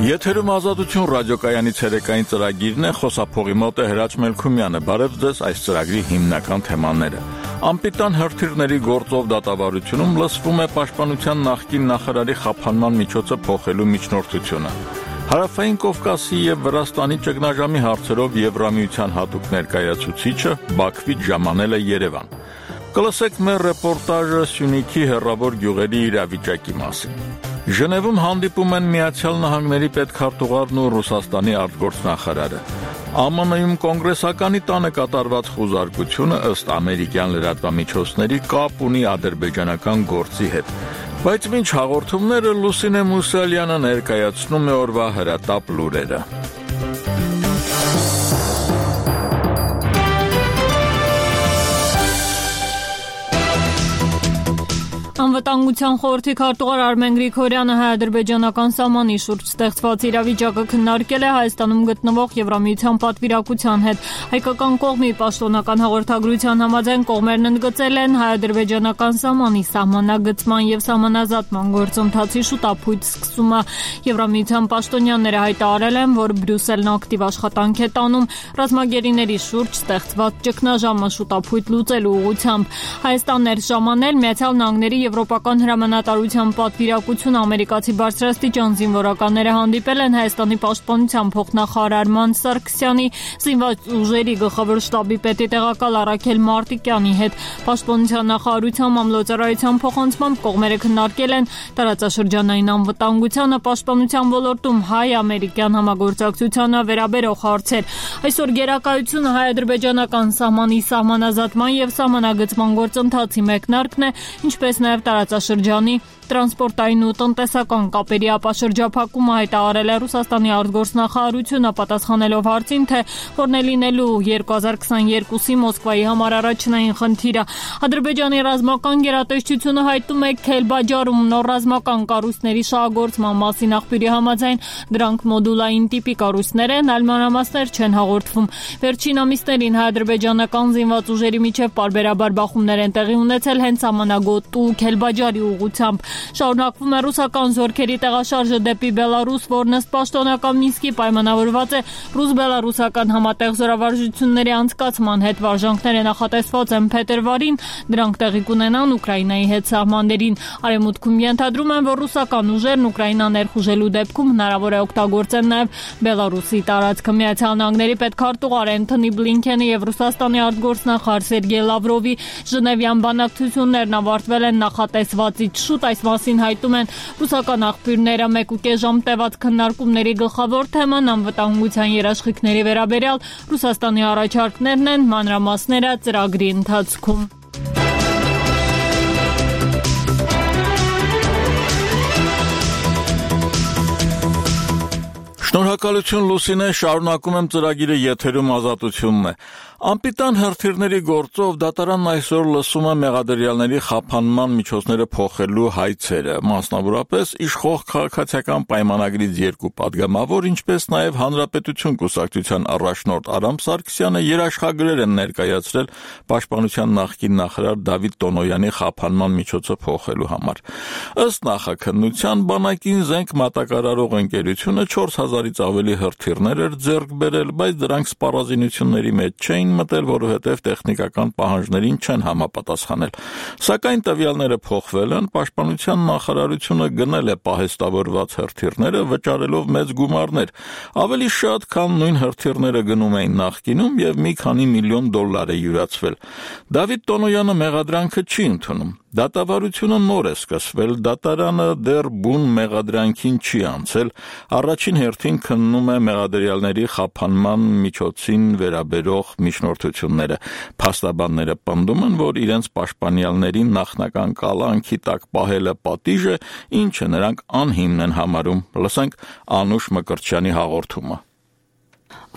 Եթերում ազատություն ռադիոկայանի ցերեկային ծրագիրն է, խոսափողի մոտ է Հրաչ Մելքումյանը։ Բարև ձեզ այս ծրագրի հիմնական թեմաները։ Անպիտան հրթիռների գործով դատավարությունում լսվում է Պաշտպանության նախկին նախարարի խափանման միջոցը փոխելու միջնորդությունը։ Հարավային Կովկասի եւ Վրաստանի ճգնաժամի հարցերով Եվրամիության հատուկ ներկայացուցիչը Բաքվից ժամանել է Երևան։ Կլսեք մեր ռեպորտաժը Սյունիքի հեռավոր գյուղերի իրավիճակի մասին։ Ժնևում հանդիպում են Միացյալ Նահանգների պետքարտուղարն ու Ռուսաստանի արտգործնախարարը։ ԱՄՆ-ում կոնգրեսականի տանը կատարված խուզարկությունը ըստ ամերիկյան լրատվամիջոցների կապ ունի ադրբեջանական գործի հետ։ Բայց մինչ հաղորդումները Լուսինե Մուսալյանը ներկայացնում է օրվա հրատապ լուրերը։ Անվտանգության խորհրդի քարտուղար Արմեն Գրիգորյանը հայ-ադրբեջանական սահմանի շուրջ ստեղծված իրավիճակը քննարկել է Հայաստանում գտնվող Եվրամիության պատվիրակության հետ։ Հայկական կողմի պաշտոնական հաղորդագրության համաձայն կողմերն ընդգծել են հայ-ադրբեջանական սահմանի սահմանագծման եւ սահմանազատման գործընթացի շուտապույտ սկսումը։ Եվրամիության պաշտոնյաները հայտարարել են, որ Բրյուսելն ակտիվ աշխատանք է տանում ռազմագերիների շուրջ ստեղծված ճգնաժամը շուտապույտ լուծելու ուղղությամբ։ Հայաստանն էր ժամանել Միացյալ Նահանգների Եվրոպական հրամանատարության պատվիրակություն ամերիկացի բարձրաստիճան զինվորականները հանդիպել են Հայաստանի պաշտպանության փոխնախարար Ման Սարգսյանի, զինված ուժերի գլխավոր շտաբի պետի տեղակալ Առաքել Մարտիկյանի հետ։ Պաշտպանության նախարարության մամլոյցարայության փոխանցմամբ կողմերը քննարկել են տարածաշրջանային անվտանգությանը, պաշտպանության ոլորտում հայ-ամերիկյան համագործակցությանը վերաբերող հարցեր։ Այսօր գերակայությունը հայ-ադրբեջանական սահմանի սահմանազատման եւ սահմանագծման գործընթացի մեկնարկն է, ինչպես նաև տարածաշրջանի տրանսպորտային ու տնտեսական կապերի ապաշրջափակումը հայտարարել է Ռուսաստանի արտգործնախարարությունը, պատասխանելով հարցին, թե որն է լինելու 2022-ի Մոսկվայի համար առաջնային խնդիրը։ Ադրբեջանի ռազմական գերատեսչությունը հայտնում է Քելբաջարում նոր ռազմական կառույցների շահագործման մասին աղբյուրի համաձայն դրանք մոդուլային տիպի կառույցներ են, այլ մանրամասներ չեն հաղորդվում։ Վերջին ամիսներին հայ-ադրբեջանական զինված ուժերի միջև պարբերաբար բախումներ են տեղի ունեցել հենց սահմանագոտ ու Քելբաջարի ուղղությամբ։ Շարունակվում է ռուսական զորքերի տեղաշարժը դեպի Բելարուս, որն ըստ պաշտոնական Մինսկի պայմանավորված է ռուս-բելարուսական համատեղ զորավարժությունների անցկացման հետ։ Վարժանքները նախատեսված են փետրվարին, դրանք տեղի կունենան Ուկրաինայի հետ սահմաններին։ Արևմուտքում ենթադրում են, որ ռուսական ուժերն Ուկրաինա ներխուժելու դեպքում հնարավոր է օգտագործեն նաև Բելարուսի տարածքը։ Միացյալ Նահանգների պետքարտուղար Էնթոնի Բլինքենի եւ Ռուսաստանի արտգործնախարար Սերգեյ Լավրովի Ժնևյան բանակցություններն ավարտվել են նախատեսվածից շուտ։ Այս մասին հայտում են ռուսական աղբյուրները։ 1.5 ժամ տևած քննարկումների գլխավոր թեման անվտանգության երաշխիքների վերաբերյալ Ռուսաստանի առաջարկներն են, մանրամասները ծրագրի ընթացքում։ Շնորհակալություն Լուսինե, շարունակում եմ ծրագիրը եթերում ազատությունն է։ Անպիտան հրթիռների գործով դատարանն այսօր լսում է մեղադրյալների խափանման միջոցները փոխելու հայցերը, մասնավորապես իշխող քաղաքացիական պայմանագրից 2 պատգամավոր, ինչպես նաև Հանրապետություն կուսակցության առաջնորդ Արամ Սարգսյանը երաշխագրեր են ներկայացրել Պաշտպանության նախկին նախարար Դավիթ Տոնոյանի խափանման միջոցը փոխելու համար։ Ըստ նախաքննության բանակին զենք մատակարարող ընկերությունը 4000-ից ավելի հրթիռներ էր ձեռք բերել, բայց դրանք սպառազինությունների մեջ չէին մտել, որովհետև տեխնիկական պահանջներին չեն համապատասխանել։ Սակայն տվյալները փոխվել են, Պաշտպանության նախարարությունը գնել է պահեստավորված հրթիռները, վճարելով մեծ գումարներ, ավելի շատ, քան նույն հրթիռները գնում էին նախկինում եւ մի քանի միլիոն դոլար է յուրացվել։ Դավիթ Տոնոյանը մեղադրանքը չի ընդունում։ Դատավարությունը նոր է սկսվել, դատարանը դեռ բուն մեղադրանքին չի անցել, առաջին հերթին քննում է մեղադրյալների խափանման միջոցին վերաբերող միջնորդությունները։ Փաստաբանները պնդում են, որ իրենց պաշտպանյալներին նախնական կալանքի տակ պահելը պատիժ է, ինչը նրանք անհիմն են համարում։ Լսենք Անուշ Մկրտչյանի հաղորդումը։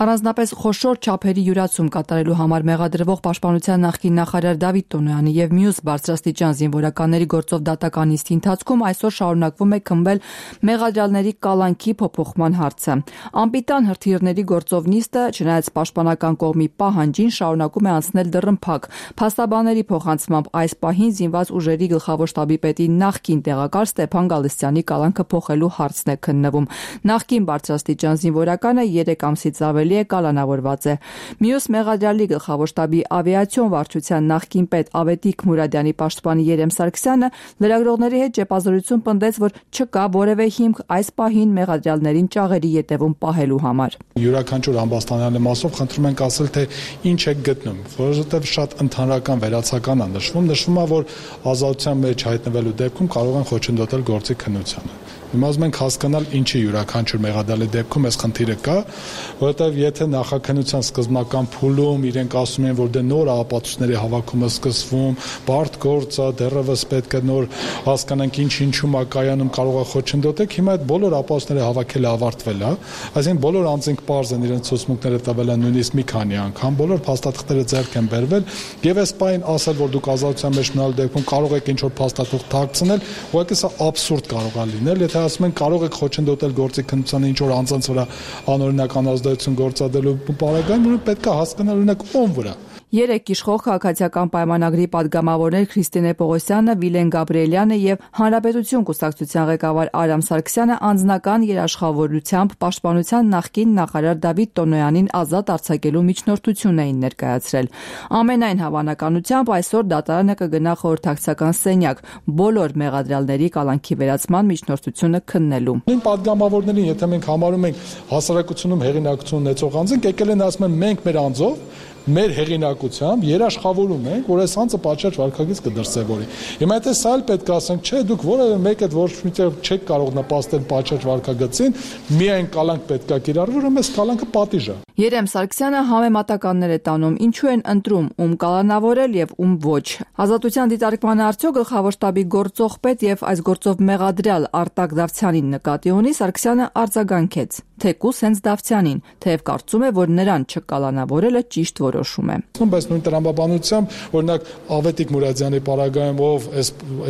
Առանձնապես խոշոր չափերի յուրացում կատարելու համար մեղադրվող պաշտպանության նախկին նախարար Դավիթ Տոնոյանի եւ մյուս բարձրաստիճան զինվորականների գործով դատական նիստի ընթացքում այսօր շարունակվում է քննվել մեղադրյալների կալանքի փոփոխման հարցը։ Անպիտան հրթիռների գործով նիստը, չնայած պաշտպանական կողմի պահանջին, շարունակում է անցնել դռնփակ։ Փաստաբանների փոխանցմամբ այս պահին զինված ուժերի գլխավոր շտաբի պետի նախկին տեղակալ Ստեփան Գալստյանի կալանքը փոխելու հարցն է քննվում։ Նախկին բարձրաստիճան զինվորականը 3 ամսից ավելի է կալանավորված է։ Մյուս մեղադրյալի գլխավոր շտաբի ավիացիոն վարչության նախկին պետ Ավետիք Մուրադյանի պաշտպան Երեմ Սարգսյանը լրագրողների հետ ճեպազրույցում պնդեց, որ չկա որևէ հիմք այս պահին մեղադրյալներին ճաղերի ետևում պահելու համար։ Յուրաքանչյուր ամբաստանյալի մասով խնդրում ենք ասել, թե ինչ է գտնում, որովհետև շատ ընդհանրական վերացական է նշվում է, որ ազատության մեջ հայտնվելու դեպքում կարող են խոչընդոտել գործի քննությանը։ Հիմա ուզում ենք հասկանալ ինչի յուրաքանչյուր մեղադրյալի դեպքում այս խնդիրը կա, որովհետև եթե նախաքննության սկզբնական փուլում իրենք ասում են, որ դե նոր ապացույցների հավաքումը սկսվում, բարդ գործ է, դեռևս պետք է նոր հասկանանք ինչում է կայանում, կարող է խոչընդոտել, հիմա այդ բոլոր ապացույցները հավաքելը ավարտվել է, այսինքն բոլոր անձինք պարզ են իրենց ցուցմունքները տվել են նույնիսկ մի քանի անգամ, բոլոր փաստաթղթերը ձեռք են բերվել, եւ այս պահին ասել, որ դուք ազատության մեջ մնալու դեպքում կարող եք ինչ-որ փաստաթուղթ թաքցնել, ուղղակի սա աբսուրդ կարող է լինել, եթե ասում են կարող եք խոչընդոտել գործի քննությանը ինչ-որ անձանց վրա անօրինական ազդեցություն գործադրելու պարագայում, պետք է հասկանալ օրինակ ում վրա։ 3 իշխող քաղաքացիական պայմանագրի падգամավորներ Քրիստինե Պողոսյանը, Վիլեն Գաբրիելյանը եւ Հանրապետություն կուսակցության ղեկավար Արամ Սարգսյանը անձնական երաշխավորությամբ պաշտպանության նախկին նախարար Դավիթ Տոնոյանին ազատ արձակելու միջնորդություն էին ներկայացրել։ Ամենայն հավանականությամբ այսօր դատարանը կգնա խորհրդակցական սենյակ բոլոր մեղադրյալների կալանքի վերացման միջնորդությունը քննելու։ Նույն падգամավորներին, եթե մենք համարում ենք հասարակությունում հեղինակություն ունեցող անձինք, եկել են ասում են մենք մեր անձով մեր հեղինակությամբ երաշխավորում ենք, որ այս անձը պատշաճ վարքագիծ կդրսևորի։ Հիմա եթե սա էլ պետք է ասենք, չէ, դուք որևէ մեկ այդ ոչ միտեղ չեք կարող նպաստել պատշաճ վարքագծին, միայն կալանք պետք է կիրառվի, ուրեմն այս կալանքը պատիժ է։ Երեմ Սարգսյանը համեմատականներ է տանում, ինչու են ընտրում ում կալանավորել եւ ում ոչ։ Ազատության դիտարկման արդյոք գլխավոր շտաբի գործող պետ եւ այս գործով մեղադրյալ Արտակ Դավթյանին նկատի ունի, Սարգսյանը արձագանքեց, թեկուզ հենց Դավթյանին, թեև կարծում է, որ նրան չկալանավորելը ճիշտ որոշում է։ Բայց նույն տրամաբանությամբ, օրինակ Ավետիք Մուրադյանի պարագայում, ով այս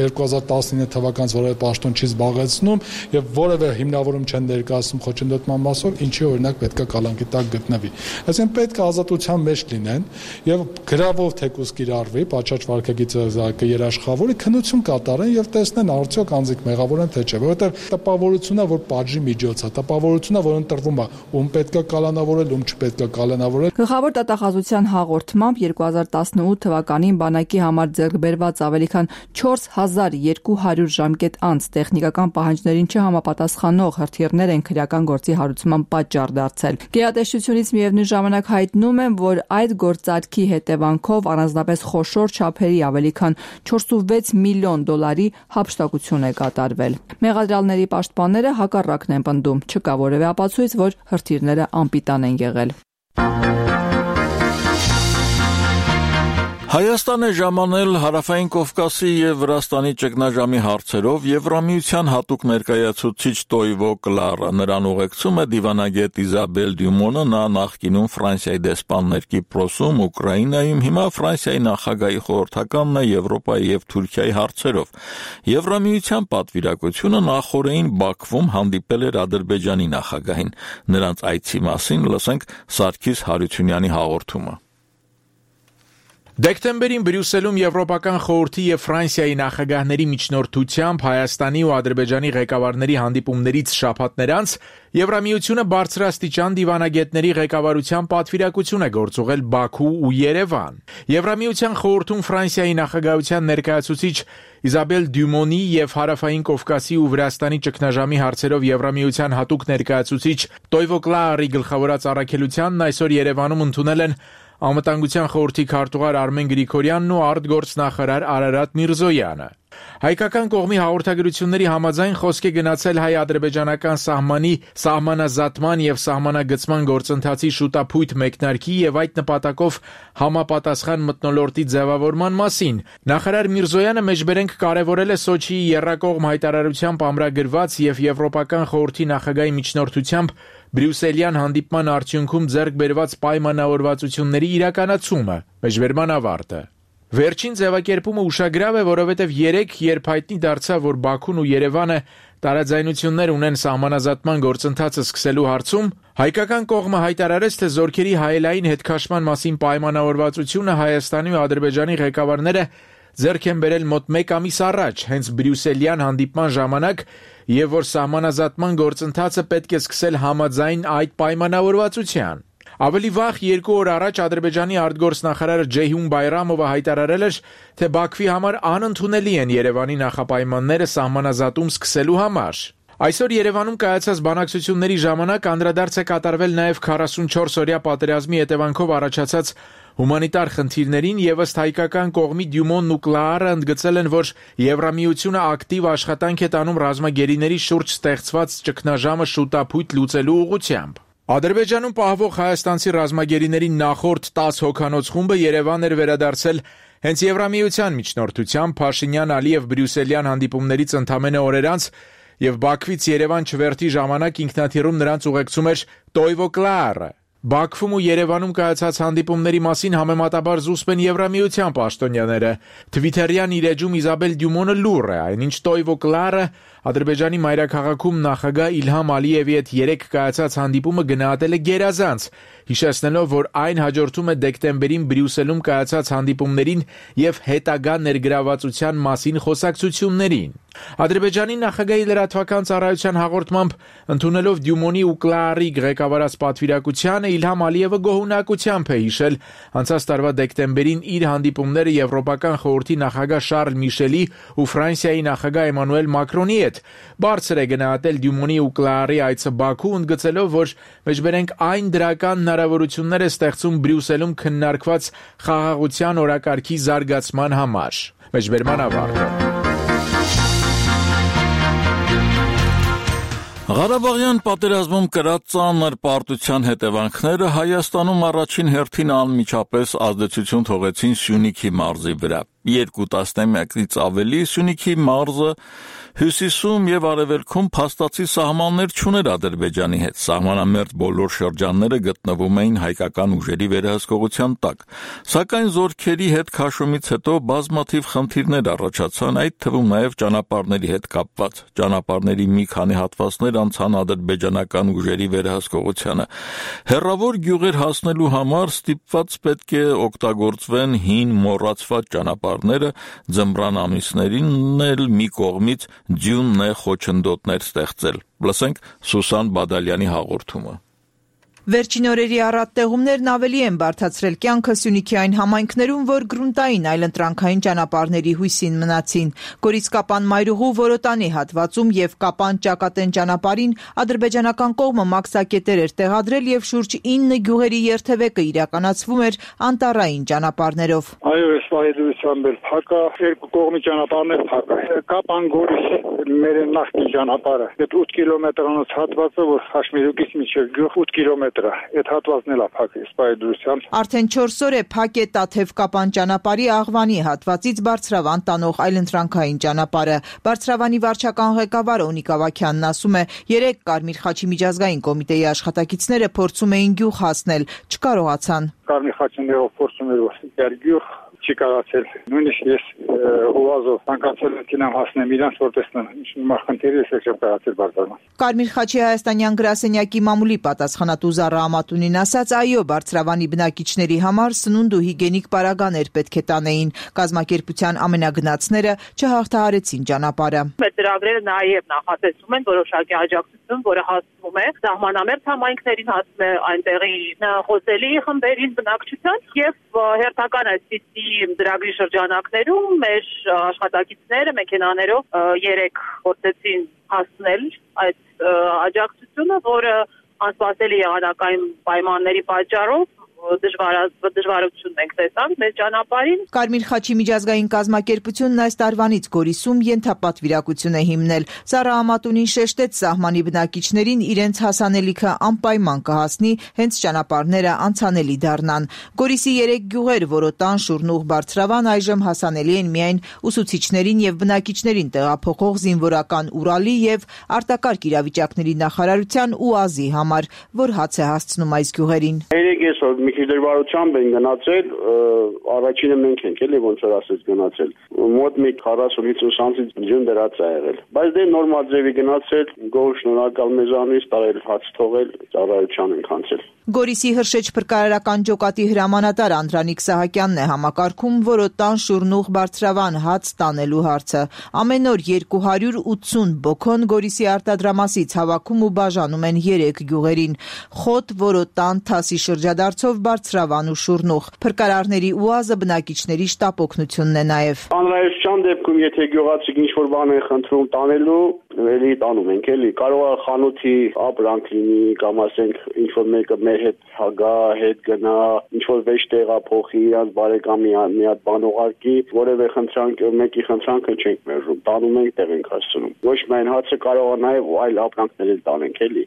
2019 թվականից որևէ պաշտոն չի զբաղեցնում եւ որևէ հիմնավորում չեն ներկայացնում խոչընդոտման մասով, ինչի օրինակ պետք է կալանքի տակ գտնվի։ Այսինքն պետք է ազատության մեջ լինեն եւ գրավով թեկուզ կիրառվի, պատշաճ վարքագիծը երաշխավորի, քննություն կատարեն եւ տեսնեն արդյոք անձիկ մեղավոր են թե չէ, որովհետեւ տպավորությունն է, որ պատժի միջոց է, տպավորությունն է, որ ընտրվում է, ում պետք է կալանավորել, ում չպետք է կալանավորել։ Գլխավոր դատախազության հաղորդմամբ 2018 թվականին բանակի համար ձեռք բերված ավելի քան 4200 ժամկետ անց տեխնիկական պահանջներին չհամապատասխանող հրթիռներ են քրեական գործի հարուցման պատճառ դարձել։ Գերատեսչությունից միևնույն ժամանակ հայտնում են, որ այդ գործարքի հետևանքով առանձնապես խոշոր չափերի ավելի քան 46 միլիոն դոլարի հափշտակություն է կատարվել։ Մեղադրյալների պաշտպանները հակառակն են պնդում, չկա որևէ ապացույց, որ հրթիռները անպիտան են եղել։ Հայաստան է ժամանել Հարավային Կովկասի եւ Վրաստանի ճգնաժամի հարցերով Եվրամիության հատուկ ներկայացուցիչ Տոյվո Կլարը։ Նրան ուղեկցում է դիվանագետ Իզաբել Դյումոնը, նա նախկինում Ֆրանսիայի դեսպաններ Կիպրոսում, Ուկրաինայում, հիմա Ֆրանսիայի նախագահի խորհրդականն է Եվրոպայի եւ Թուրքիայի հարցերով։ Եվրամիության պատվիրակությունը նախորդին Բաքվում հանդիպել էր Ադրբեջանի նախագահին։ Նրանց այցի մասին լսենք Սարգիս Հարությունյանի հաղորդումը։ Դեկտեմբերին Բրյուսելում Եվրոպական խորհրդի եւ Ֆրանսիայի նախագահների միջնորդությամբ Հայաստանի ու Ադրբեջանի ղեկավարների հանդիպումներից շաբաթներ անց Եվրամիությունը բարձրաստիճան դիվանագետների ղեկավարության պատվիրակություն է գործուղել Բաքու ու Երևան։ Եվրամիության խորհրդում Ֆրանսիայի նախագահության ներկայացուցիչ Իզաբել Դյումոնի եւ Հարավային Կովկասի ու Վրաստանի ճգնաժամի հարցերով Եվրամիության հատուկ ներկայացուցիչ Տոյվո Կլարի գլխավորած առաքելությանն այսօր Երևանում ընդունել են Անվտանգության խորհրդի քարտուղար Արմեն Գրիգորյանն ու արտգործնախարար Արարատ Միրզոյանը։ Հայկական կողմի հաղորդագրությունների համաձայն խոսք է գնացել հայ-ադրբեջանական սահմանի սահմանազատման եւ սահմանագծման գործընթացի շուտափույթ մեկնարկի եւ այդ նպատակով համապատասխան մթնոլորտի ձևավորման մասին։ Նախարար Միրզոյանը մեջբերենք կարևորել է Սոչիի եռակողմ հայտարարությամբ ամրագրված եւ Եվրոպական խորհրդի նախագահի միջնորդությամբ Բրյուսելյան հանդիպման արդյունքում ձեռք բերված պայմանավորվածությունների իրականացումը, մեջբերման ավարտը։ Վերջին ձևակերպումը ուշագրավ է, որովհետև երբ հայտնի դարձավ, որ Բաքուն ու Երևանը տարաձայնություններ ունեն սահմանազատման գործընթացը սկսելու հարցում, հայկական կողմը հայտարարեց, թե զորքերի հայելային հետքաշման մասին պայմանավորվածությունը Հայաստանի ու Ադրբեջանի ղեկավարները ձեռք են բերել մոտ 1 ամիս առաջ, հենց Բրյուսելյան հանդիպման ժամանակ, եւ որ սահմանազատման գործընթացը պետք է սկսել համաձայն այդ պայմանավորվածության։ Ավելի վաղ 2 օր առաջ Ադրբեջանի արտգործնախարար Ջեյհուն Բայրամովը հայտարարել էր, թե Բաքվի համար անընդունելի են Երևանի նախապայմանները սահմանազատում սկսելու համար։ Այսօր Երևանում կայացած բանակցությունների ժամանակ անդրադարձ է կատարվել նաև 44-օրյա պատերազմի հետևանքով առաջացած հումանիտար խնդիրներին եւ ըստ հայկական կողմի Դյումոն ու Կլաարը ընդգծել են, որ Եվրամիությունը ակտիվ աշխատանք է տանում ռազմագերիների շուրջ ստեղծված ճգնաժամը շուտապույտ լուծելու ուղղությամբ։ Ադրբեջանում պահվող հայաստանցի ռազմագերիների նախորդ 10 հոգանոց խումբը Երևան էր վերադարձել հենց Եվրամիության միջնորդությամբ Փաշինյան-Ալիև Բրյուսելյան հանդիպումներից ընդամենը օրեր անց եւ Բաքվից Երևան չվերթի ժամանակ ինքնաթիռում նրանց ուղեկցում էր Տոյվո Կլաարը։ Բաքվում ու Երևանում կայացած հանդիպումների մասին համեմատաբար զուսպ են Եվրամիության պաշտոնյաները։ Թվիթերյան իր էջում Իզաբել Դյումոնը լուռ է, այնինչ Տոյվո Կլաարը Ադրբեջանի մայրաքաղաքում նախագահ Իլհամ Ալիևի հետ 3 կայացած հանդիպումը գնահատել է գերազանց, հիշեցնելով, որ այն հաջորդում է դեկտեմբերին Բրյուսելում կայացած հանդիպումներին եւ հետագա ներգրավվածության մասին խոսակցություններին։ Ադրբեջանի նախագահի լրատվական ծառայության հաղորդմամբ ընդունելով Դյումոնի ու Կլաարի ղեկավարած պատվիրակությանը Իլհամ Ալիևը գոհունակությամբ է հիշել անցած տարվա դեկտեմբերին իր հանդիպումները Եվրոպական խորհրդի նախագահ Շարլ Միշելի ու Ֆրանսիայի նախագահ Էմանուել Մակրոնի հետ։ Բարձր է գնահատել Դյումոնի ու Կլաարի այցը Բաքու, ընդգծելով, որ մեջբերենք այն դրական հնարավորություններ է ստեղծում Բրյուսելում քննարկված խաղաղության օրակարգի զարգացման համար։ Մեջբերման ավարտը։ Ղարաբաղյան պատերազմում կրած ծանր պարտության հետևանքները Հայաստանում առաջին հերթին անմիջապես ազդեցություն թողեցին Սյունիքի մարզի վրա։ 2 տասնամյակից ավելի Սյունիքի մարզը հյուսիսում եւ արևելքում փաստացի սահմաններ չուներ Ադրբեջանի հետ։ Սահմանամերձ բոլոր շրջանները գտնվում էին հայկական ուժերի վերահսկողության տակ։ Սակայն զորքերի հետ քաշումից հետո բազմաթիվ խնդիրներ առաջացան, այդ թվում նաեւ ճանապարհների հետ կապված։ Ճանապարհների մի քանի հատվածներ անցան ադրբեջանական ուժերի վերահսկողությանը։ Հեռավոր գյուղեր հասնելու համար ստիպված պետք է օգտագործվեն հին մոռացված ճանապարհները, ձմռան ամիսներին էլ մի կողմից ձյունն է խոչընդոտներ ստեղծել։ Լսենք Սուսան Բադալյանի հաղորդումը։ Վերջին օրերի առատտեղումներն ավելի են բարդացրել կյանքը Սյունիքի այն համայնքներում, որ գրունտային այլընտրանքային ճանապարհների հույսին մնացին։ Գորից Կապան Մայրուղու Որոտանի հատվածում եւ Կապան Ճակատեն ճանապարհին ադրբեջանական կողմը մաքսակետեր էր տեղադրել եւ շուրջ 9 գյուղերի երթևեկը իրականացվում էր անտառային ճանապարհներով։ Այո, այս վայրդրությամբ էլ փակա, երկու կողմի ճանապարհներ փակա։ Կապան Գորիս մեր նախկին ճանապարհը, այդ 8 կիլոմետրանոց հատվածը, որ Խաշմիրուկից մինչև գյուղ 8 կիլոմետր է, այդ հատվածն էլ է փակի սպայդրությամբ։ Արդեն 4 օր է փակ է Տաթև Կապան ճանապարհի Աղվանի հատվածից Բարձրավան տանող այլընտրանքային ճանապարհը։ Բարձրավանի վարչական ղեկավար Օնիկ Ավագյանն ասում է, 3 Կարմիր խաչի միջազգային կոմիտեի աշխատակիցները փորձում էին գյուղ հասնել, չկարողացան։ Կարմիր խաչներով փորձում էր որ գյուղ չի կարացել։ Նույնիսկ ես հովազով ցանկացել եմ հասնեմ իրանց, որպես նշում խնդիրը չեմ կարացել բարձրացնել։ Կարմիր խաչի հայաստանյան գրասենյակի մամուլի պատասխանատու Զառա Ամատունին ասաց, այո, Բարձրավանի բնակիչների համար սնունդ ու հիգիենիկ պարագաներ պետք է տանեին։ Կազմակերպության ամենագնացները չհաղթահարեցին ճանապարհը։ Մեր ծրագրերը նաև նախատեսում են որոշակի աջակցություն, որը հասնում է սահմանամերձ համայնքներին, հասնում է այնտեղի խոսելի խմբերին, բնակչության եւ հերթական այսպիսի ծրագրի շրջանակներում մեր աշխատակիցները մեքենաներով 3 փորձեցին հասնել այդ աջակցությունը, որը անսպասելի եղանակային պայմանների պատճառով դժվարություն ենք տեսանք մեր ճանապարհին։ Կարմիր խաչի միջազգային կազմակերպությունն այս տարվանից Գորիսում ենթապատվիրակություն է հիմնել։ Սառա Ամատունին շեշտեց սահմանի բնակիչներին իրենց հասանելիքը անպայման կհասնի, հենց ճանապարհները անցանելի դառնան։ Գորիսի 3 գյուղեր՝ Որոտան, Շուրնուղ, Բարձրավան այժմ հասանելի են միայն ուսուցիչներին եւ բնակիչներին տեղափոխող զինվորական Ուրալի եւ արտակարգ իրավիճակների նախարարության ՈՒԱԶ-ի համար, որ հաց է հասցնում այս գյուղերին։ Այսօր մի քիչ դժվարությամբ են գնացել, առաջինը մենք ենք էլի ոնց որ ասես գնացել։ Մոտ մի 40-50 սանտիմ ջուն դրած է եղել։ Բայց դե նորմալ ձևի գնացել, գոհ շնորհակալ մեզանից, տարել հաց թողել, ծառայության ենք անցել։ Գորիսի Հրշեջ փրկարարական ջոկատի հրամանատար Անդրանիկ Սահակյանն է համակարգում Որոտան, Շուրնուղ, Բարձրավան հաց տանելու հարցը։ Ամեն օր 280 բոքոն Գորիսի արտադրամասից հավաքում ու բաժանում են 3 գյուղերին՝ Խոտ, Որոտան, Թասի շրջադարձով Բարձրավան ու Շուրնուղ։ Փրկարարների ՈՒԱԶ-ը բնակիչների շտապ օգնությունն է նաև։ Անհրաժեշտության դեպքում, եթե գյուղացիք ինչ-որ բան են խնդրում տանելու, էլի տանում ենք էլի։ Կարող է խանութի ապրանք լինի, կամ ասենք ինչ-որ մեկը մեր հետ հագա, հետ գնա, ինչ-որ վեճ տեղափոխի, իրանց բարեկամի մի հատ բան ուղարկի, որևէ խնդրանք, մեկի խնդրանքը չենք մերժում, տանում ենք, տեղ ենք հասցնում։ Ոչ միայն հացը, կարող է նաև այլ ապրանքներ էլ տանենք էլի։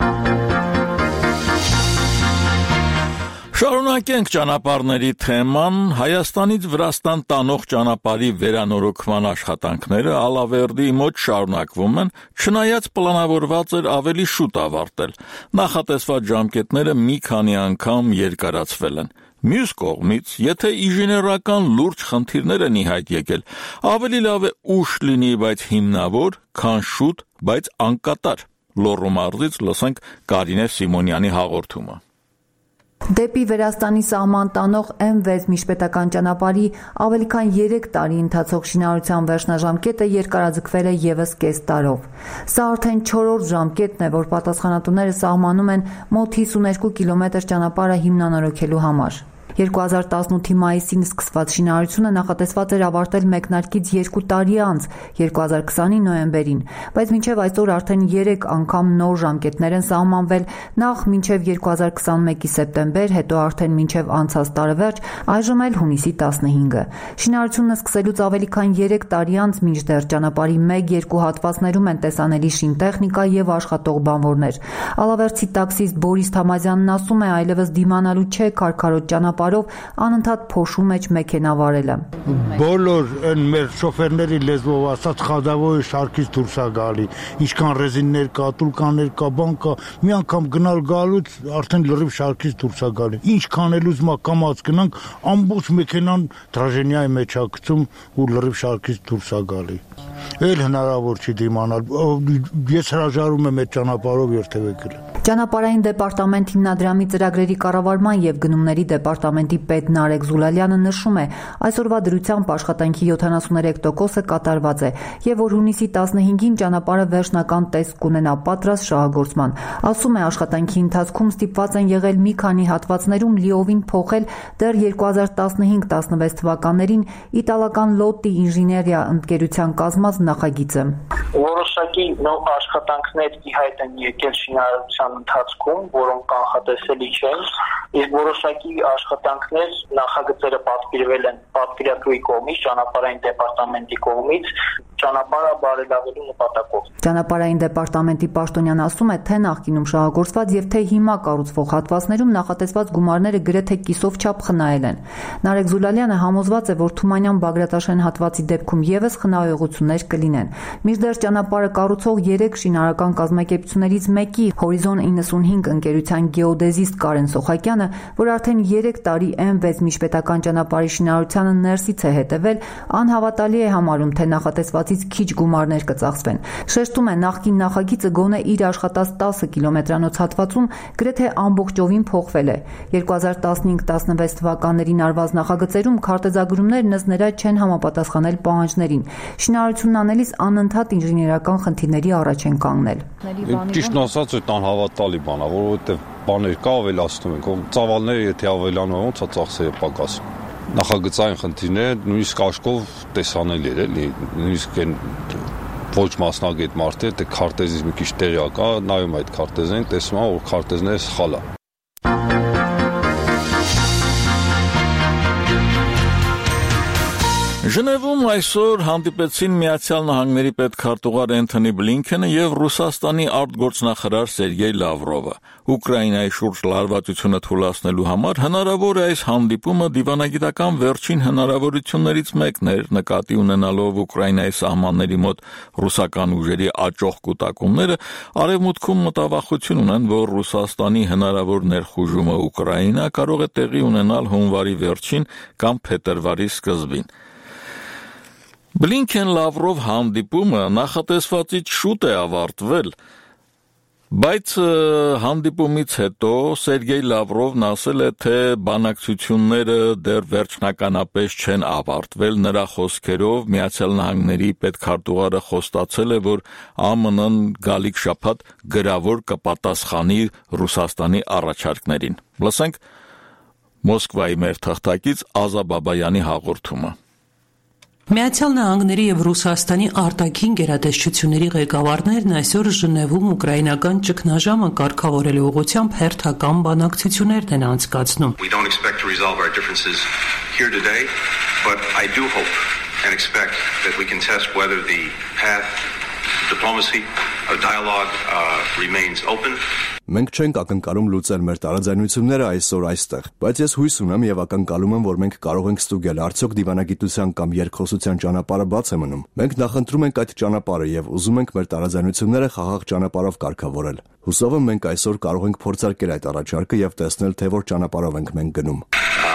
Շարունակենք ճանապարհների թեման։ Հայաստանից Վրաստան տանող ճանապարհի վերանորոգման աշխատանքները Ալավերդի մոտ շարունակվում են, չնայած պլանավորված էր ավելի շուտ ավարտել։ Նախատեսված ժամկետները մի քանի անգամ երկարացվել են։ Մյուս կողմից, եթե ինժեներական լուրջ խնդիրներ են ի հայտ եկել, ավելի լավ է ուշ լինի, բայց հիմնավոր, քան շուտ, բայց անկատար։ Լոռու մարզից լսենք Կարինե Սիմոնյանի հաղորդումը։ Դեպի Վրաստանի սահման տանող M6 միջպետական ճանապարհի ավելի քան 3 տարի ընթացող շինարարության վերջնաժամկետը երկարաձգվել է ևս կես տարով։ Սա արդեն 4-րդ ժամկետն է, որ պատասխանատուները սահմանում են մոտ 52 կիլոմետր ճանապարհը հիմնանորոգելու համար։ 2018-ի մայիսին սկսված շինարարությունը նախատեսված էր ավարտել մեկնարկից 2 տարի անց, 2020-ի նոյեմբերին, բայց մինչև այսօր արդեն 3 անգամ նոր ժամկետներ են սահմանվել, նախ մինչև 2021-ի սեպտեմբեր, հետո արդեն մինչև անցած տարեվերջ, այժմ էլ հունիսի 15-ը։ Շինարարությունը սկսելուց ավելի քան 3 տարի անց, մինչդեռ ճանապարհի 1-2 հատվածներում են տեսանելի շինտեխնիկա եւ աշխատող բանվորներ։ Ալավերդի տաքսիստ Բորիս Թամազյանն ասում է, այլևս դիմանալու չէ քարքարոտ ճանապարհով անընդհատ փոշու մեջ մեքենա վարելը։ Բոլոր այն մեր շոֆերների լեզվով ասած խադավոյի շարքից դուրս է գալի։ Ինչքան ռեզիններ կա, տուլկաներ կա, բան կա, մի անգամ գնալ գալուց արդեն լրիվ շարքից դուրս է գալի։ Ինչքան էլ ուզում կամած գնանք, ամբողջ մեքենան դրաժենիայի մեջ է գցում ու լրիվ շարքից դուրս է գալի։ Էլ հնարավոր չի դիմանալ։ Ես հրաժարվում եմ այդ ճանապարհով երթևեկել։ Ճանապարհային դեպարտամենտ հիմնադրամի ծրագրերի կառավարման եւ գնումների դեպարտամենտի պետ Նարեկ Զուլալյանը նշում է, այսօրվա դրությամբ աշխատանքի 73%-ը կատարված է եւ որ հունիսի 15-ին ճանապարհը վերջնական տեսք կունենա պատրաստ շահագործման։ Ասում է, աշխատանքի ընթացքում ստիպված են եղել մի քանի հատվածներում լիովին փոխել դեռ 2015-16 թվականներին իտալական Լոտտի ինժեներիա ընկերության կազմած նախագիծը։ Որոշակի նոր աշխատանքներ ի հայտ են եկել շինարարության ընթացքում, որոնք կանխատեսելի չեն, իսկ որոշակի աշխատանքներ նախագծերը պատվիրվել են պատվիրատուի կողմից, ճանապարհային դեպարտամենտի կողմից, ճանապարհը բարելավելու նպատակով։ Ճանապարհային դեպարտամենտի պաշտոնյան ասում է, թե նախկինում շահագործված եւ թե հիմա կառուցվող հատվածներում նախատեսված գումարները գրեթե կիսով չափ խնայել են։ Նարեկ Զուլալյանը համոզված է, որ Թումանյան-Բագրատաշեն հատվածի դեպքում եւս խնայողություններ կլինեն։ Մինչդեռ ճանապարհը կառուցող 3 շինարարական կազմակերպություններից մեկի Հորիզոն 95 ընկերության գեոդեզիստ Կարեն Սոխակյանը, որ արդեն 3 տարի M6 միջպետական ճանապարհի շինարարությանը ներսից է հետևել, անհավատալի է համարում, թե նախատեսվածից քիչ գումարներ կծախսվեն։ Շեշտում է, նախկին նախագիծը գոնե իր աշխատած 10 կիլոմետրանոց հատվածում գրեթե ամբողջովին փոխվել է։ 2015-16 թվականներին արված նախագծերում քարտեզագրումներն ըստ նրա չեն համապատասխանել պահանջներին։ Շինարարությունն անելիս անընդհատ ինժեներական խնդիրների առաջ են կանգնել։ Ճիշտ ասած, այդ անհավատալի բան է, որովհետև բաներ կա ավելացնում են, ծավալները եթե ավելանում են, ոնց է ծախսերը պակասում։ Նախագծային խնդիրները նույնիսկ աշկով տեսանելի էր, էլի, նույնիսկ այն ոչ մասնագետ մարդը, թե քարտեզից մի քիչ տեղյակ է, նայում այդ քարտեզին, տեսնում է, որ քարտեզները սխալ է։ Ժնևում այսօր հանդիպեցին Միացյալ Նահանգների պետքարտուղար Էնթոնի Բլինքենը եւ Ռուսաստանի արտգործնախարար Սերգեյ Լավրովը։ Ուկրաինայի շուրջ լարվածությունը թույլատնելու համար հնարավոր է այս հանդիպումը դիվանագիտական վերջին հնարավորություններից մեկն էր, նկատի ունենալով Ուկրաինայի սահմանների մոտ ռուսական ուժերի աճող կուտակումները, արևմուտքում մտավախություն ունեն, որ Ռուսաստանի հնարավոր ներխուժումը Ուկրաինա կարող է տեղի ունենալ հունվարի վերջին կամ փետրվարի սկզբին։ Բլինքեն-Լավրով հանդիպումը նախատեսվածից շուտ է ավարտվել, բայց հանդիպումից հետո Սերգեյ Լավրովն ասել է, թե բանակցությունները դեռ վերջնականապես չեն ավարտվել, նրա խոսքերով Միացյալ Նահանգների պետքարտուղարը խոստացել է, որ ԱՄՆ-ն գալիք շաբաթ գրավոր կպատասխանի Ռուսաստանի առաջարկներին։ Լսենք Մոսկվայի մեր թղթակից Ազա Բաբայանի հաղորդումը։ Միացյալ Նահանգների եւ Ռուսաստանի արտաքին գերատեսչությունների ղեկավարներն այսօր Ժնևում ուկրաինական ճգնաժամը կարգավորելու ուղղությամբ հերթական բանակցություններ են անցկացնում։ We don't expect to resolve our differences here today, but I do hope and expect that we can test whether the path of diplomacy, of dialogue remains open. Մենք չենք ակնկալում լուծել մեր տարաձայնությունները այսօր այստեղ, բայց ես հույս ունեմ եւ ակնկալում եմ, որ մենք կարող ենք ստուգել արդյոք դիվանագիտության կամ երկխոսության ճանապարհը բաց է մնում։ Մենք նախընտրում ենք այդ ճանապարհը եւ ուզում ենք մեր տարաձայնությունները խաղաղ ճանապարհով կարգավորել։ Հուսով եմ մենք այսօր կարող ենք փորձարկել այդ առաջարկը եւ տեսնել, թե որ ճանապարհով ենք մենք գնում։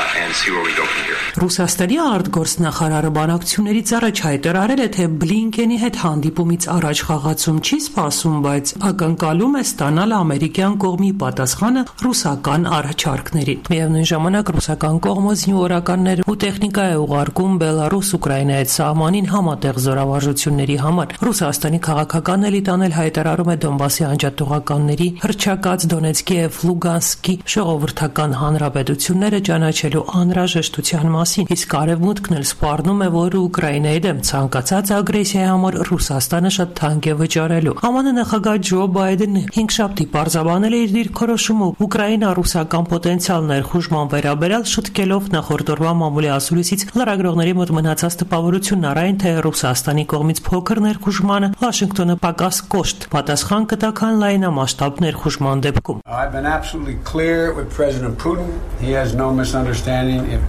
Ռուսաստանի արտգործնախարարը բանակցություններից առաջ հայտարարել է, թե Բլինքենի հետ հանդիպումից առաջ խաղացում չի սպասում, բայց ակնկալում է ստանալ ամերիկյան կողմի պատասխանը ռուսական առաջարկներին։ Միևնույն ժամանակ ռուսական կողմը զինվորականներ ու տեխնիկա է ուղարկում Բելարուս-Ուկրաինայի սահմանին համատեղ զորավարժությունների համար։ Ռուսաստանի քաղաքական էլիտան էլ հայտարարում է Դոնբասի անջատողականների հռչակած Դոնեցկի եւ Լուգանսկի ժողովրդական հանրապետությունները ճանաչելու անհրաժեշտության մասին, իսկ արևմուտքն էլ սպառնում է, որ Ուկրաինայի դեմ ցանկացած ագրեսիայի համար Ռուսաստանը շատ թանկ է վճարելու։ ԱՄՆ նախագահ Ջո Բայդենը 5 շաբթի պարզաբանել է իր դիրքորոշումը Ուկրաինա-ռուսական պոտենցիալ ներխուժման վերաբերյալ, շտկելով նախորդ օրվա մամուլի ասուլիսից լրագրողների մոտ մնացած տպավորությունն առայն, թե Ռուսաստանի կողմից փոքր ներխուժմանը Վաշինգտոնը պակաս կոշտ պատասխան կտա, քան լայնամասշտաբ ներխուժման դեպքում։ I've been absolutely clear with President Putin. He has no misunderstanding. If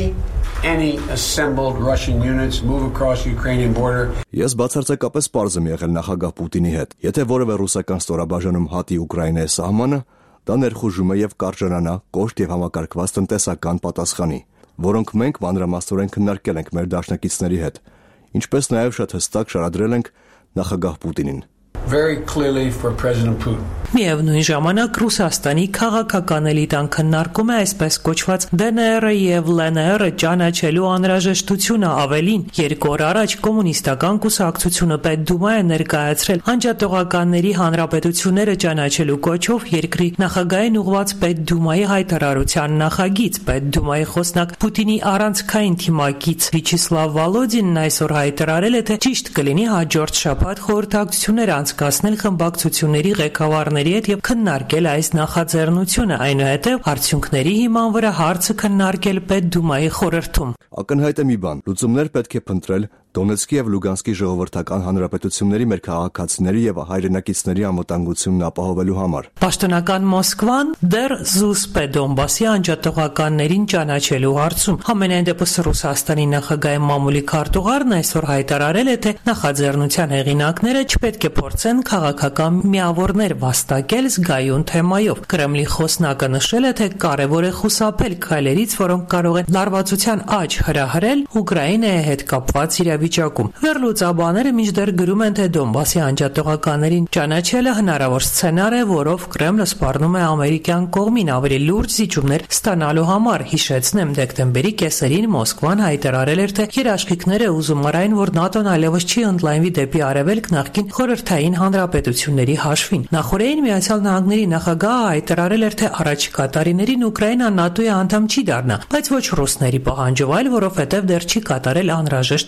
any assembled Russian units move across the Ukrainian border. Ես բացարձակապես պարզ եմ եղել նախագահ Պուտինի հետ։ Եթե որևէ ռուսական ստորաբաժանում հատի Ուկրաինայի սահմանը, դա ներխուժում է եւ կարժանանա կոշտ եւ համակարգված տնտեսական պատասխանի, որոնք մենք մանրամասնորեն քննարկել ենք մեր դաշնակիցների հետ, ինչպես նաեւ շատ հստակ շարադրել ենք նախագահ Պուտինին։ Very clearly for President Putin. Միևնույն ժամանակ Ռուսաստանի քաղաքական էլիտան քննարկում է այսպես կոչված ԴՆՌ-ը եւ ԼՆՌ-ը ճանաչելու անհրաժեշտությունը, ավելին, 2 օր առաջ կոմունիստական կուսակցությունը Պետդումա է ներկայացրել անջատողականների հանրապետությունները ճանաչելու կոչով երկրի նախագահային ուղղված Պետդումայի հայտարարության նախագիծ։ Պետդումայի խոսնակ Պուտինի առանցքային թիմակից Վիչիսլավ Վալոդինն այսօր հայտարարել է, թե ճիշտ կլինի հաջորդ շաբաթ խորհրդակցություններ անցկացնել խմբակցությունների ղեկավարների հետ եւ քննարկել այս նախաձեռնությունը, այնուհետեւ արդյունքների հիման վրա հարցը քննարկել Պետդումայի խորհրդում։ Ակնհայտ է մի բան. լուծումներ պետք է փնտրել Դոնեցկի եւ Լուգանսկի ժողովրդական հանրապետությունների մեր քաղաքացիների եւ հայրենակիցների անվտանգությունն ապահովելու համար։ Պաշտոնական Մոսկվան դեռ զուսպ է Դոնբասի անջատողականներին ճանաչելու հարցում։ Համենայն դեպս Ռուսաստանի նախագահի մամուլի քարտուղարն այսօր հայտարարել է, թե նախաձեռնության հեղինակները չպետք է փորձեն քաղաքական միավորներ վաստակել զգայուն թեմայով։ Կրեմլի խոսնակը նշել է, թե կարևոր է խուսափել քայլերից, որոնք կարող են լարվածության աճ հրահրել Ուկրաինայի հետ կապված իրավիճակում։ Վերլուծաբանները մինչդեռ գրում են, թե Դոնբասի անջատողականներին ճանաչելը հնարավոր սցենար է, որով Կրեմլը սպառնում է ամերիկյան կողմին ավելի լուրջ զիջումներ ստանալու համար։ Հիշեցնեմ, դեկտեմբերի կեսերին Մոսկվան հայտարարել էր, թե երաշխիքները ուզում առայն, որ ՆԱՏՕ-ն այլևս չի ընդլայնվի դեպի արևելք նախկին խորհրդային հանրապետությունների հաշվին։ Նախորդին Միացյալ Նահանգների նախագահը հայտարարել էր, թե առաջիկա տարիներին Ուկրաինան ՆԱՏՕ-ի անդամ չի դառնա, բայց ոչ ռուսների պահանջով, այլ որովհետև դեռ չի կատարել անհրաժեշտ պայմանները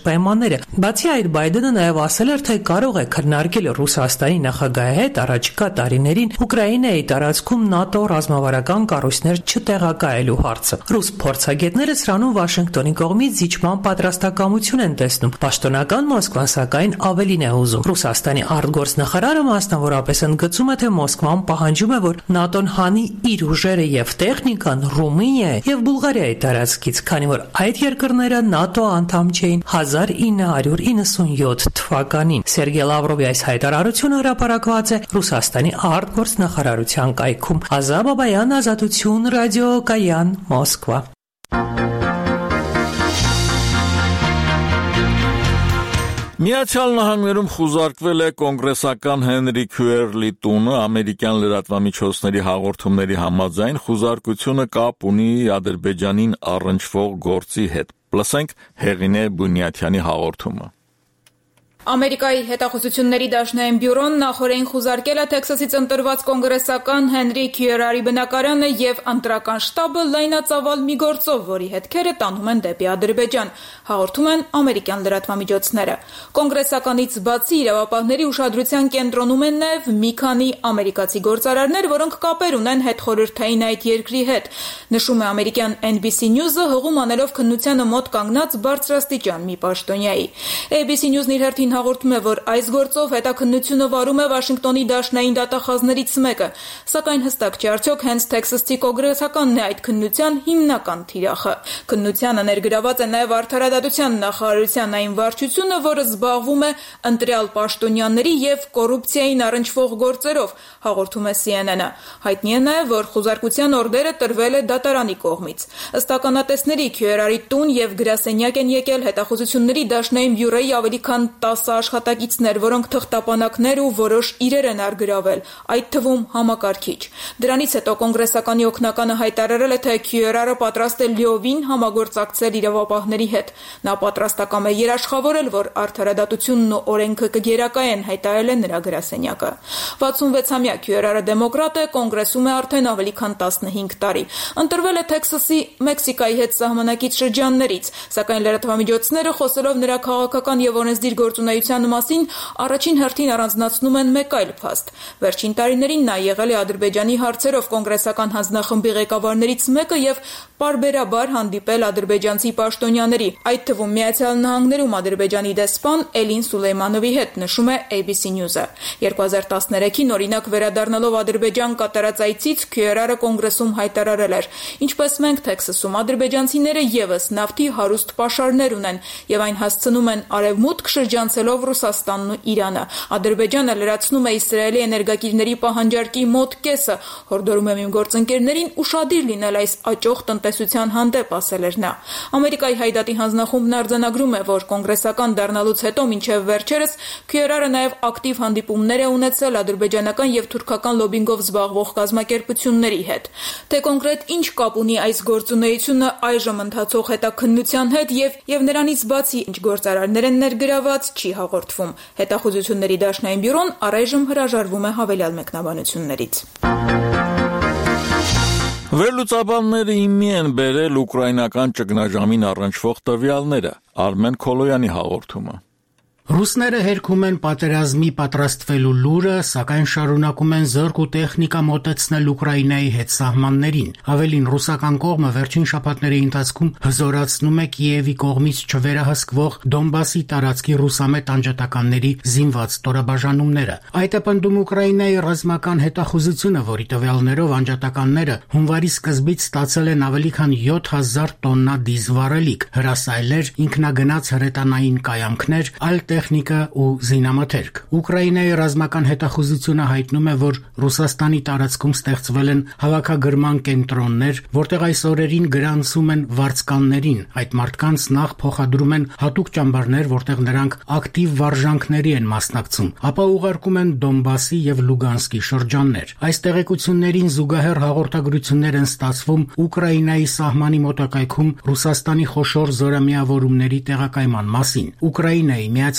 պաշտոնյաները։ Բացի այդ, Բայդենը նաև ասել էր, թե կարող է քննարկել Ռուսաստանի նախագահի հետ առաջիկա տարիներին Ուկրաինայի տարածքում ՆԱՏՕ ռազմավարական կառույցներ չտեղակայելու հարցը։ Ռուս փորձագետները սրանում Վաշինգտոնի կողմից զիջման պատրաստակամություն են տեսնում։ Պաշտոնական Մոսկվան սակայն ավելին է ուզում։ Ռուսաստանի արտգործնախարարը մասնավորապես ընդգծում է, թե Մոսկվան պահանջում է, որ ՆԱՏՕ-ն հանի իր ուժերը եւ տեխնիկան Ռումինիայի եւ Բուլղարիայի տարածքից, քանի որ այդ երկրները ՆԱՏՕ անդամ չէին 1997 թվականին։ Սերգեյ Լավրովի այս հայտարարությունը հրապարակված է Ռուսաստանի արտգործնախարարության կայքում։ Ազա Բաբայան, Ազատություն, ռադիո Կայան, Մոսկվա։ Միացյալ Նահանգներում խուզարկվել է կոնգրեսական Հենրի Քյուերլի տունը, ամերիկյան լրատվամիջոցների հաղորդումների համաձայն խուզարկությունը կապ ունի Ադրբեջանին առնչվող գործի հետ։ Լսենք Հեղինե Բունյաթյանի հաղորդումը։ Ամերիկայի հետախուզությունների դաշնային բյուրոն նախորդին խուզարկել է Թեքսասից ընտրված կոնգրեսական Հենրի Քյուերարի բնակարանը եւ ընտրական շտաբը լայնածավալ մի գործով, որի հետքերը տանում են դեպի Ադրբեջան, հաղորդում են ամերիկյան լրատվամիջոցները։ Կոնգրեսականից բացի իրավապահների ուշադրության կենտրոնում են նաեւ մի քանի ամերիկացի գործարարներ, որոնք կապեր ունեն հետխորհրդային այդ երկրի հետ, նշում է ամերիկյան NBC News-ը հղում անելով քննությանը մոտ կանգնած բարձրաստիճան մի պաշտոնյայի։ ABC News-ն իր հերթին հաղորդում է, որ այս գործով հետաքննությունը վարում է Վաշինգտոնի դաշնային դատախազներից մեկը, սակայն հստակ չէ արդյոք հենց Թեքսասի կոնգրեսականն է այդ քննության հիմնական թիրախը։ Քննությանը ներգրաված է նաև Արդարադատության նախարարության այն վարչությունը, որը զբաղվում է ընտրյալ պաշտոնյաների եւ կոռուպցիային առնչվող գործերով, հաղորդում է CNN-ը։ Հայտնի է նաև, որ խուզարկության օրդերը տրվել է դատարանի կողմից։ Ըստ ականատեսների Քյուերարի տուն եւ գրասենյակ են եկել հետախուզությունների դաշնային բյուրոյի ավելի քան 10 աշխատակիցներ, որոնք թղթապանակներ ու որոշ իրեր են արգրավել, այդ թվում համակարգիչ։ Դրանից հետո կոնգրեսականի օգնականը հայտարարել է, թե Քյուերարը պատրաստ է լիովին համագործակցել իրավապահների հետ։ Նա պատրաստակամ է երաշխավորել, որ արդարադատությունն ու օրենքը կգերակայեն, հայտարարել է նրա գրասենյակը։ 66-ամյա Քյուերարը դեմոկրատ է, կոնգրեսում է արդեն ավելի քան 15 տարի։ Ընտրվել է Թեքսասի Մեքսիկայի հետ սահմանակից շրջաններից, սակայն լրատվամիջոցները խոսելով նրա քաղաքական եւ օրենսդիր գործունեության մասին առաջին հերթին առանձնացնում են մեկ այլ փաստ։ Վերջին տարիներին նա եղել է Ադրբեջանի հարցերով կոնգրեսական հանձնախմբի ղեկավարներից մեկը եւ պարբերաբար հանդիպել ադրբեջանցի պաշտոնյաների, այդ թվում Միացյալ Նահանգներում Ադրբեջանի դեսպան Էլին Սուլեյմանովի հետ, նշում է ABC News-ը։ 2013-ին օրինակ վերադառնալով Ադրբեջան կատարած այցից Քյուերարը կոնգրեսում հայտարարել էր. «Ինչպես մենք Թեքսասում ադրբեջանցիները եւս նավթի հարուստ պաշարներ ունեն եւ այն հասցնում են արևմուտք շրջանցելով Ռուսաստանն ու Իրանը։ Ադրբեջանը լրացնում է Իսրայելի էներգակիրների պահանջարկի մոտ կեսը, հորդորում եմ իմ գործընկերներին ուշադիր լինել այս աճող տնտեսության հանդեպ», ասել էր նա։ Ամերիկայի Հայդատի հանձնախումբն արձանագրում է, որ կոնգրեսական դառնալուց հետո մինչև վերջերս Քյուերարը նաև ակտիվ հանդիպումներ է ունեցել ադրբեջանական եւ թուրքական լոբինգով զբաղվող կազմակերպությունների հետ։ Թե կոնկրետ ինչ կապ ունի այս գործունեությունը այժմ ընթացող հետաքննության հետ եւ նրանից բացի ինչ գործարարներ են ներգրաված, չի հաղորդվում։ Հետախուզությունների դաշնային բյուրոն առայժմ հրաժարվում է հավելյալ մեկնաբանություններից։ Վերլուծաբանները իմի են բերել ուկրաինական ճգնաժամին առնչվող տվյալները։ Արմեն Քոլոյանի հաղորդումը։ Ռուսները հերքում են պատերազմի պատրաստվելու լուրը, սակայն շարունակում են զորք ու տեխնիկա մոտեցնել Ուկրաինայի հետ սահմաններին։ Ավելին, ռուսական կողմը վերջին շաբաթների ընթացքում հզորացնում է Կիևի կողմից չվերահսկվող Դոնբասի տարածքի ռուսամետ անջատականների զինված ստորաբաժանումները։ Այդ է պնդում Ուկրաինայի ռազմական հետախուզությունը, որի տվյալներով անջատականները հունվարի սկզբից ստացել են ավելի քան 7000 տոննա դիզվառելիք, հրասայլեր, ինքնագնաց հրետանային կայանքներ, այլ տեխնիկա ու զինամթերք։ Ուկրաինայի ռազմական հետախուզությունը հայտնում է, որ Ռուսաստանի տարածքում ստեղծվել են հավաքագրման կենտրոններ, որտեղ այս օրերին գրանցում են վարձկաններին։ Այդ մարդկանց նախ փոխադրում են հատուկ ճամբարներ, որտեղ նրանք ակտիվ վարժանքների են մասնակցում, ապա ուղարկում են Դոնբասի եւ Լուգանսկի շրջաններ։ Այս տեղեկություններին զուգահեռ հաղորդագրություններ են ստացվում Ուկրաինայի սահմանի մոտակայքում Ռուսաստանի խոշոր զորամիավորումների տեղակայման մասին։ Ուկրաինայի Միացյալ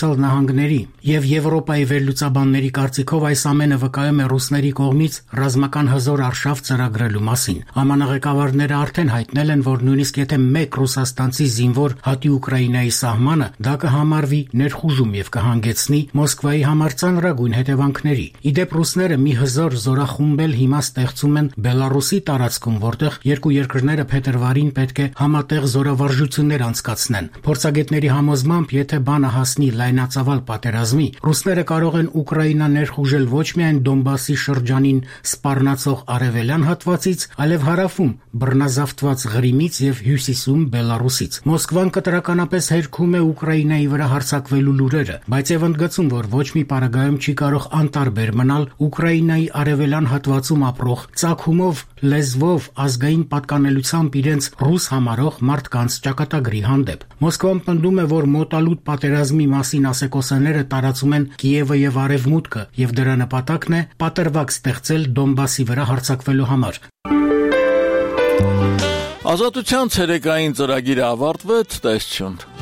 Մարշալ Նահանգների եւ Եվրոպայի վերլուծաբանների կարծիքով այս ամենը վկայում է ռուսների կողմից ռազմական հզոր արշավ ծրագրելու մասին։ ԱՄՆ ղեկավարները արդեն հայտնել են, որ նույնիսկ եթե մեկ ռուսաստանցի զինվոր հատի Ուկրաինայի սահմանը, դա կհամարվի ներխուժում եւ կհանգեցնի Մոսկվայի համար ծանրագույն հետևանքների։ Իդեպ ռուսները մի հզոր զորախումբ էլ հիմա ստեղծում են Բելարուսի տարածքում, որտեղ երկու երկրները փետրվարին պետք է համատեղ զորավարժություններ անցկացնեն։ Փորձագետների համոզմամբ, եթե բանը հասնի լայնածավալ պատերազմի, ռուսները կարող են Ուկրաինա ներխուժել ոչ միայն Դոնբասի շրջանին սպառնացող արևելյան հատվածից, այլև հարավում բռնազավթված Ղրիմից եւ հյուսիսում Բելարուսից։ Մոսկվան կտրականապես հերքում է Ուկրաինայի վրա հարձակվելու լուրերը, բայց եւ ընդգծում, որ ոչ մի պարագայում չի կարող անտարբեր մնալ Ուկրաինայի արևելյան հատվածում ապրող ծագումով, լեզվով, ազգային պատկանելությամբ իրենց ռուս համարող մարդկանց ճակատագրի հանդեպ։ Մոսկվան պնդում է, որ մոտալուտ պատերազմի մասին ասեկոսաները տարածում են Կիևը եւ Արևմուտքը, եւ դրա նպատակն է պատրվակ ստեղծել Դոնբասի վրա հարձակվելու համար։ Ազատության ցերեկային ծրագիրը ավարտվեց, տեսություն։